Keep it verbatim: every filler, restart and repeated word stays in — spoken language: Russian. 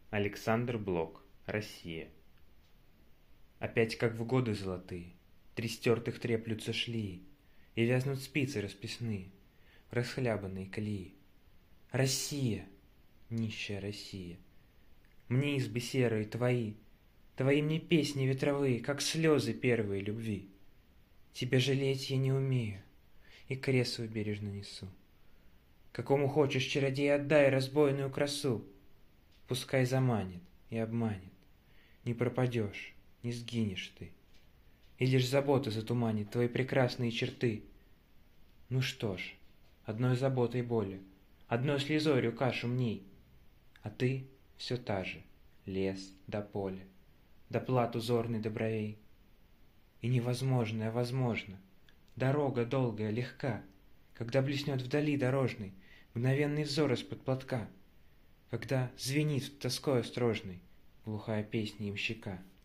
Александр Блок. Россия. Опять, как в годы золотые, три стертых треплются шлии, и вязнут спицы расписные в расхлябанной колеи. Россия, нищая Россия, мне избы серые твои, твои мне песни ветровые, как слезы первой любви. Тебя жалеть я не умею, и крест свой бережно несу. Какому хочешь чародей отдай разбойную красу, пускай заманит и обманет, не пропадешь, не сгинешь ты, и лишь забота затуманит твои прекрасные черты. Ну что ж, одной заботой более, одной слезой рюка шумней, а ты все та же, лес да поле, да плат узорный до бровей. И невозможное возможно, дорога долгая, легка, когда блеснет вдали дорожный мгновенный взор из-под платка, когда звенит тоской острожной глухая песня имщика.